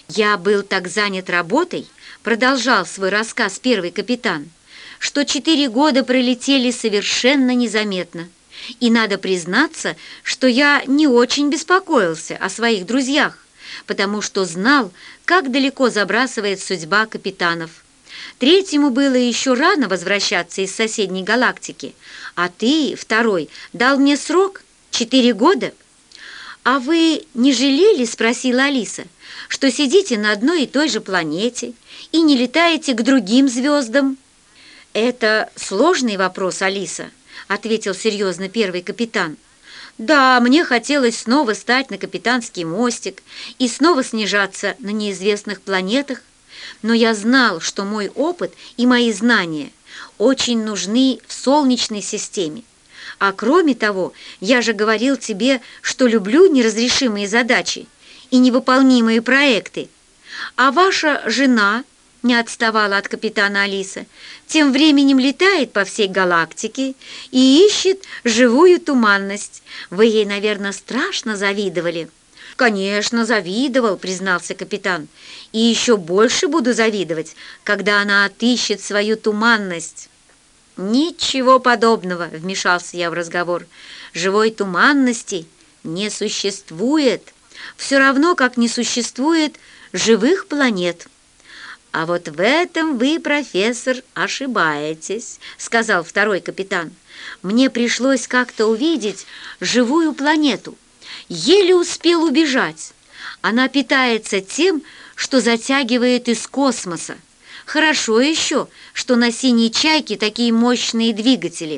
Я был так занят работой, продолжал свой рассказ первый капитан, что 4 года пролетели совершенно незаметно. И надо признаться, что я не очень беспокоился о своих друзьях, потому что знал, как далеко забрасывает судьба капитанов. Третьему было еще рано возвращаться из соседней галактики, а ты, второй, дал мне срок 4 года. «А вы не жалели, — спросила Алиса, — что сидите на одной и той же планете и не летаете к другим звездам?» «Это сложный вопрос, Алиса», — ответил серьезно первый капитан. «Да, мне хотелось снова стать на капитанский мостик и снова снижаться на неизвестных планетах, но я знал, что мой опыт и мои знания очень нужны в Солнечной системе. А кроме того, я же говорил тебе, что люблю неразрешимые задачи и невыполнимые проекты. А ваша жена, — не отставала от капитана Алиса, — тем временем летает по всей галактике и ищет живую туманность. Вы ей, наверное, страшно завидовали». «Конечно, завидовал, — признался капитан, — и еще больше буду завидовать, когда она отыщет свою туманность». «Ничего подобного, — вмешался я в разговор, — живой туманности не существует, все равно, как не существует живых планет». «А вот в этом вы, профессор, ошибаетесь, — сказал второй капитан. Мне пришлось как-то увидеть живую планету. Еле успел убежать. Она питается тем, что затягивает из космоса. Хорошо еще, что на «Синей чайке» такие мощные двигатели».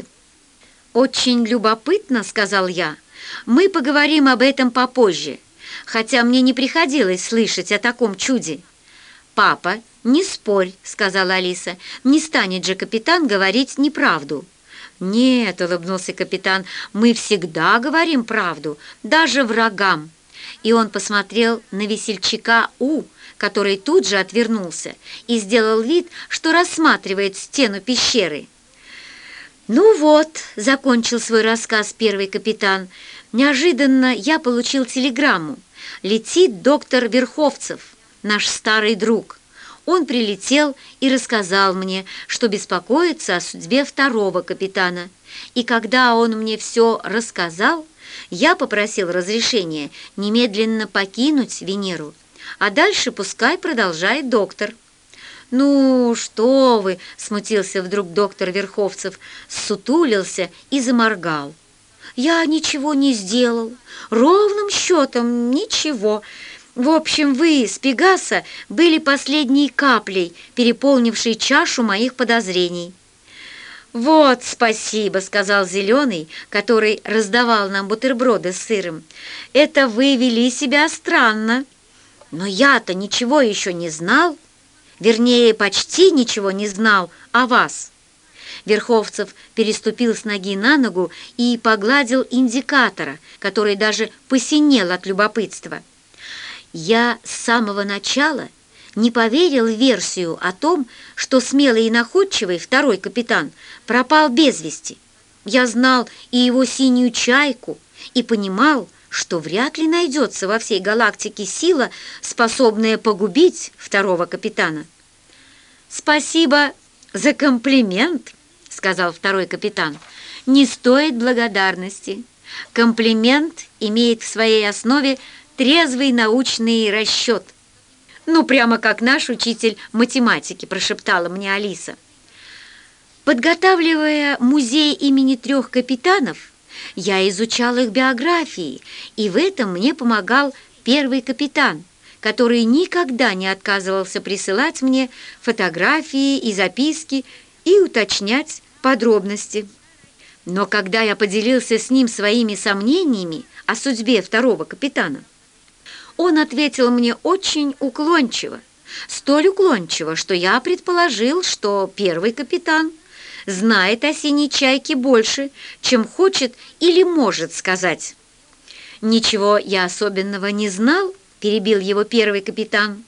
«Очень любопытно, — сказал я. Мы поговорим об этом попозже, хотя мне не приходилось слышать о таком чуде». «Папа, не спорь, — сказала Алиса, — не станет же капитан говорить неправду». «Нет, — улыбнулся капитан, — мы всегда говорим правду, даже врагам». И он посмотрел на весельчака У, который тут же отвернулся и сделал вид, что рассматривает стену пещеры. «Ну вот, — закончил свой рассказ первый капитан, — неожиданно я получил телеграмму. Летит доктор Верховцев, наш старый друг. Он прилетел и рассказал мне, что беспокоится о судьбе второго капитана. И когда он мне все рассказал, я попросил разрешения немедленно покинуть Венеру, а дальше пускай продолжает доктор». «Ну, что вы!» — смутился вдруг доктор Верховцев, ссутулился и заморгал. «Я ничего не сделал, ровным счетом ничего. В общем, вы с Пегаса были последней каплей, переполнившей чашу моих подозрений». «Вот спасибо, — сказал Зеленый, который раздавал нам бутерброды с сыром. — Это вы вели себя странно. Но я-то ничего еще не знал, вернее, почти ничего не знал о вас». Верховцев переступил с ноги на ногу и погладил индикатора, который даже посинел от любопытства. «Я с самого начала не поверил в версию о том, что смелый и находчивый второй капитан пропал без вести. Я знал и его «Синюю чайку» и понимал, что вряд ли найдется во всей галактике сила, способная погубить второго капитана». «Спасибо за комплимент, — сказал второй капитан. — Не стоит благодарности. Комплимент имеет в своей основе трезвый научный расчет». «Ну, прямо как наш учитель математики», — прошептала мне Алиса. Подготавливая музей имени 3 капитанов, я изучал их биографии, и в этом мне помогал первый капитан, который никогда не отказывался присылать мне фотографии и записки и уточнять подробности. Но когда я поделился с ним своими сомнениями о судьбе второго капитана, он ответил мне очень уклончиво, столь уклончиво, что я предположил, что первый капитан знает о «Синей чайке» больше, чем хочет или может сказать. «Ничего я особенного не знал, — перебил его первый капитан.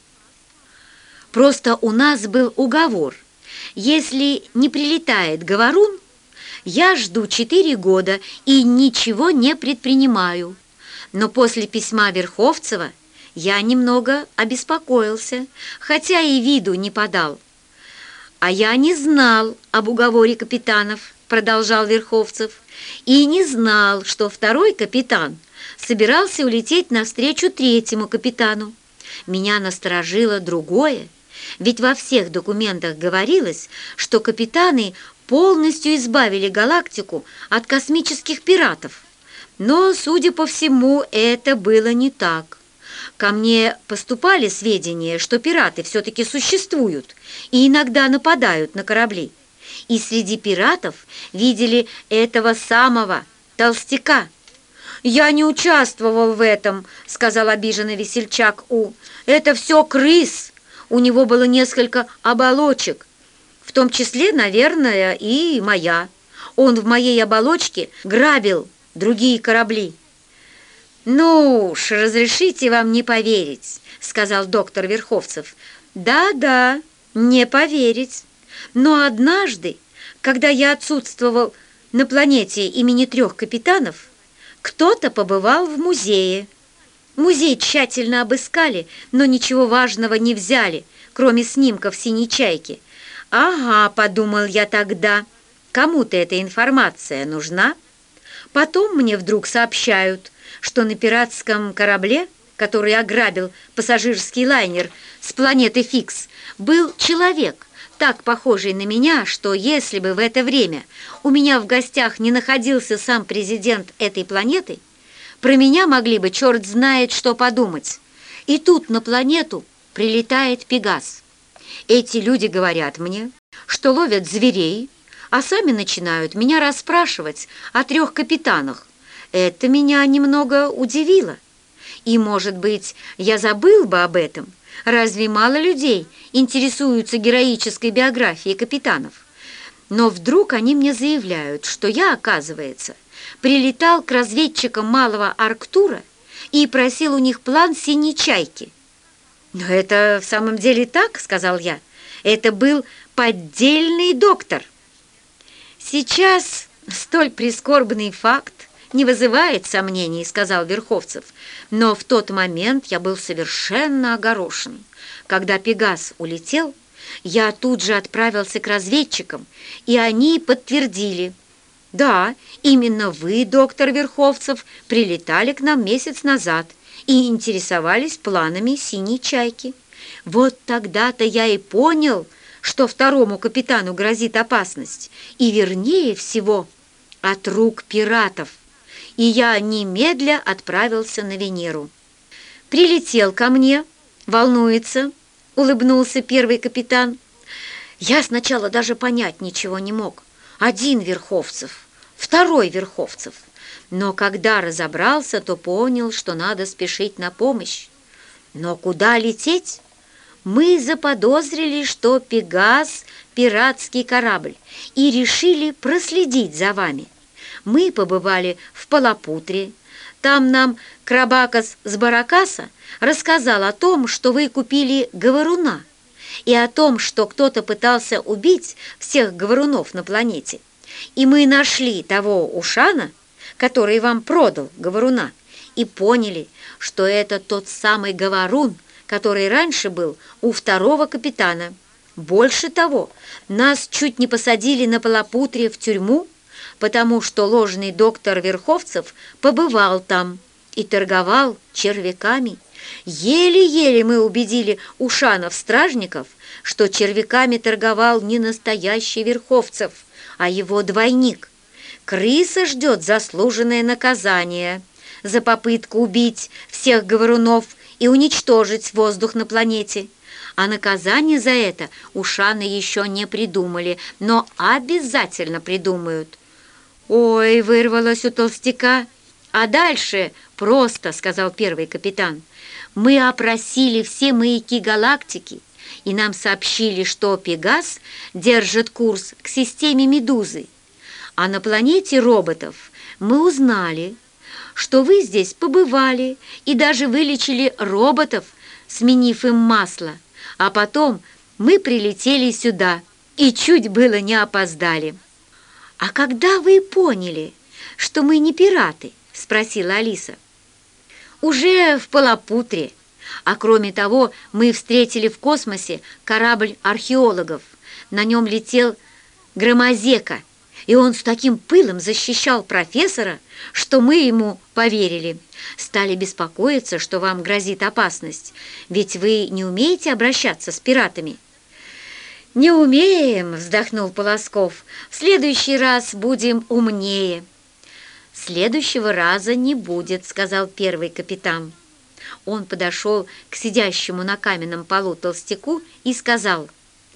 — Просто у нас был уговор. Если не прилетает говорун, я жду 4 года и ничего не предпринимаю. Но после письма Верховцева Я немного обеспокоился, хотя и виду не подал. «А я не знал об уговоре капитанов», — продолжал Верховцев, «и не знал, что второй капитан собирался улететь навстречу третьему капитану. Меня насторожило другое, ведь во всех документах говорилось, что капитаны полностью избавили галактику от космических пиратов. Но, судя по всему, это было не так. Ко мне поступали сведения, что пираты все-таки существуют и иногда нападают на корабли. И среди пиратов видели этого самого толстяка». «Я не участвовал в этом», — сказал обиженный весельчак У. «Это все крыс. У него было несколько оболочек, в том числе, наверное, и моя. Он в моей оболочке грабил другие корабли». «Ну уж, разрешите вам не поверить», — сказал доктор Верховцев. «Да-да, не поверить. Но однажды, когда я отсутствовал на планете имени 3 капитанов, кто-то побывал в музее. Музей тщательно обыскали, но ничего важного не взяли, кроме снимков синей чайки. «Ага», — подумал я тогда, — «кому-то эта информация нужна?» Потом мне вдруг сообщают, что на пиратском корабле, который ограбил пассажирский лайнер с планеты Фикс, был человек, так похожий на меня, что если бы в это время у меня в гостях не находился сам президент этой планеты, про меня могли бы черт знает что подумать. И тут на планету прилетает Пегас. Эти люди говорят мне, что ловят зверей, а сами начинают меня расспрашивать о 3 капитанах. Это меня немного удивило. И, может быть, я забыл бы об этом. Разве мало людей интересуются героической биографией капитанов? Но вдруг они мне заявляют, что я, оказывается, прилетал к разведчикам малого Арктура и просил у них план синей чайки. «Но это в самом деле так», — сказал я. «Это был поддельный доктор». «Сейчас столь прискорбный факт не вызывает сомнений», — сказал Верховцев. «Но в тот момент я был совершенно огорошен. Когда Пегас улетел, я тут же отправился к разведчикам, и они подтвердили: да, именно вы, доктор Верховцев, прилетали к нам месяц назад и интересовались планами синей чайки. Вот тогда-то я и понял, что второму капитану грозит опасность, и, вернее всего, от рук пиратов. И я немедля отправился на Венеру. Прилетел ко мне, волнуется», — улыбнулся первый капитан. «Я сначала даже понять ничего не мог. Один Верховцев, второй Верховцев. Но когда разобрался, то понял, что надо спешить на помощь. Но куда лететь? Мы заподозрили, что Пегас — пиратский корабль, и решили проследить за вами. Мы побывали в Палапутре. Там нам Крабакас с Баракаса рассказал о том, что вы купили говоруна, и о том, что кто-то пытался убить всех говорунов на планете. И мы нашли того Ушана, который вам продал говоруна, и поняли, что это тот самый говорун, который раньше был у второго капитана. Больше того, нас чуть не посадили на Палапутре в тюрьму, потому что ложный доктор Верховцев побывал там и торговал червяками. Еле-еле мы убедили Ушанов-стражников, что червяками торговал не настоящий Верховцев, а его двойник. Крыса ждет заслуженное наказание за попытку убить всех говорунов и уничтожить воздух на планете. А наказание за это Ушаны еще не придумали, но обязательно придумают. «Ой!» — вырвалось у толстяка. «А дальше просто», — сказал первый капитан. «Мы опросили все маяки галактики, и нам сообщили, что Пегас держит курс к системе Медузы. А на планете роботов мы узнали, что вы здесь побывали и даже вылечили роботов, сменив им масло. А потом мы прилетели сюда и чуть было не опоздали». «А когда вы поняли, что мы не пираты?» — спросила Алиса. «Уже в Палапутре. А кроме того, мы встретили в космосе корабль археологов. На нем летел Громозека, и он с таким пылом защищал профессора, что мы ему поверили. Стали беспокоиться, что вам грозит опасность, ведь вы не умеете обращаться с пиратами». «Не умеем», — вздохнул Полосков. «В следующий раз будем умнее». «Следующего раза не будет», — сказал первый капитан. Он подошел к сидящему на каменном полу толстяку и сказал: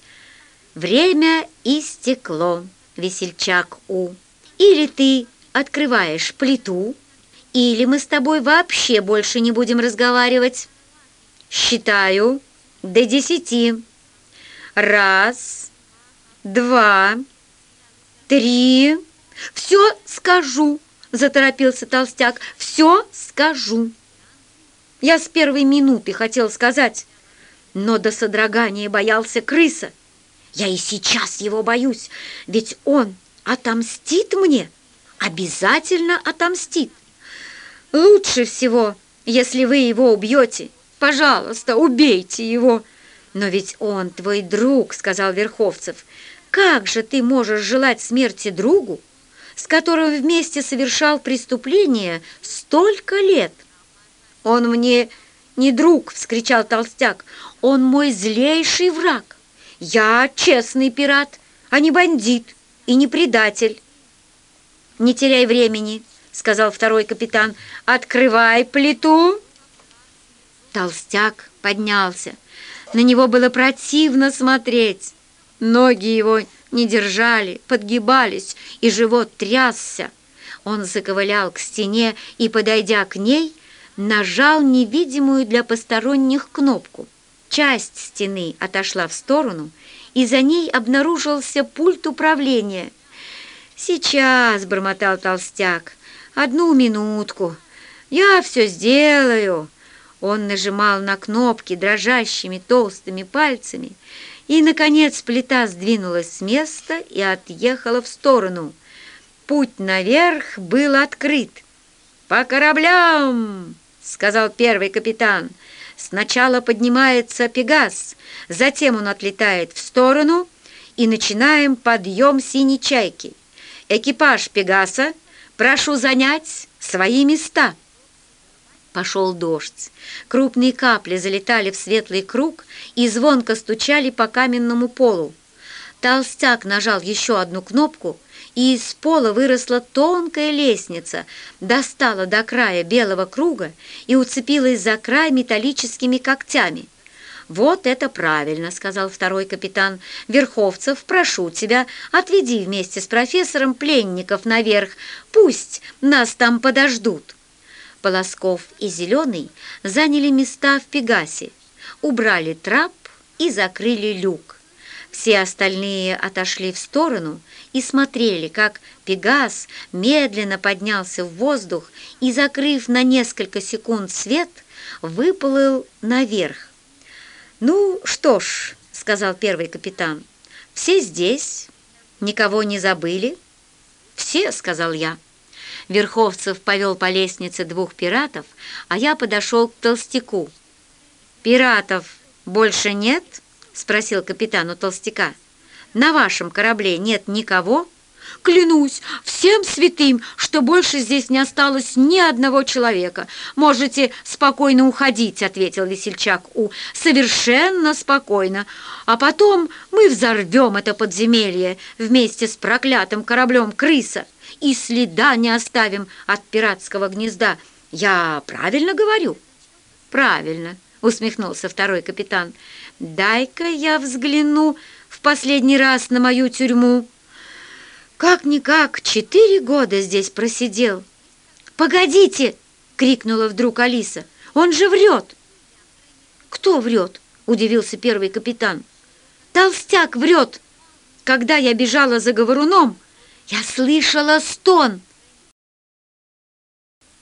«Время истекло, весельчак У. Или ты открываешь плиту, или мы с тобой вообще больше не будем разговаривать. Считаю до 10. 1, 2, 3. «Все скажу», — заторопился толстяк, — «все скажу». Я с первой минуты хотел сказать, но до содрогания боялся крыса. Я и сейчас его боюсь, ведь он отомстит мне, обязательно отомстит. Лучше всего, если вы его убьете. Пожалуйста, убейте его. Но ведь он твой друг, сказал Верховцев. Как же ты можешь желать смерти другу, с которым вместе совершал преступление столько лет? «Он мне не друг!» — вскричал толстяк. «Он мой злейший враг! Я честный пират, а не бандит и не предатель!» «Не теряй времени!» — сказал второй капитан. «Открывай плиту!» Толстяк поднялся. На него было противно смотреть. Ноги его не держали, подгибались, и живот трясся. Он заковылял к стене и, подойдя к ней, нажал невидимую для посторонних кнопку. Часть стены отошла в сторону, и за ней обнаружился пульт управления. «Сейчас», — бормотал толстяк, — «одну минутку, я все сделаю». Он нажимал на кнопки дрожащими толстыми пальцами, и, наконец, плита сдвинулась с места и отъехала в сторону. Путь наверх был открыт. «По кораблям!» — сказал первый капитан. «Сначала поднимается Пегас, затем он отлетает в сторону, и начинаем подъем синей чайки. Экипаж Пегаса прошу занять свои места». Пошел дождь. Крупные капли залетали в светлый круг и звонко стучали по каменному полу. Толстяк нажал еще одну кнопку, и из пола выросла тонкая лестница, достала до края белого круга и уцепилась за край металлическими когтями. «Вот это правильно», — сказал второй капитан. «Верховцев, прошу тебя, отведи вместе с профессором пленников наверх, пусть нас там подождут». Полосков и Зеленый заняли места в Пегасе, убрали трап и закрыли люк. Все остальные отошли в сторону и смотрели, как Пегас медленно поднялся в воздух и, закрыв на несколько секунд свет, выплыл наверх. «Ну что ж», — сказал первый капитан, — «все здесь, никого не забыли?» «Все», — сказал я. Верховцев повел по лестнице двух пиратов, а я подошел к толстяку. «Пиратов больше нет?» — спросил капитан у толстяка. «На вашем корабле нет никого?» «Клянусь всем святым, что больше здесь не осталось ни одного человека. Можете спокойно уходить», — ответил весельчак У. «Совершенно спокойно. А потом мы взорвем это подземелье вместе с проклятым кораблем «Крыса» и следа не оставим от пиратского гнезда. Я правильно говорю?» «Правильно», — усмехнулся второй капитан. «Дай-ка я взгляну в последний раз на мою тюрьму. Как-никак 4 года здесь просидел». «Погодите!» — крикнула вдруг Алиса. «Он же врет!» «Кто врет?» — удивился первый капитан. «Толстяк врет! Когда я бежала за говоруном, я слышала стон.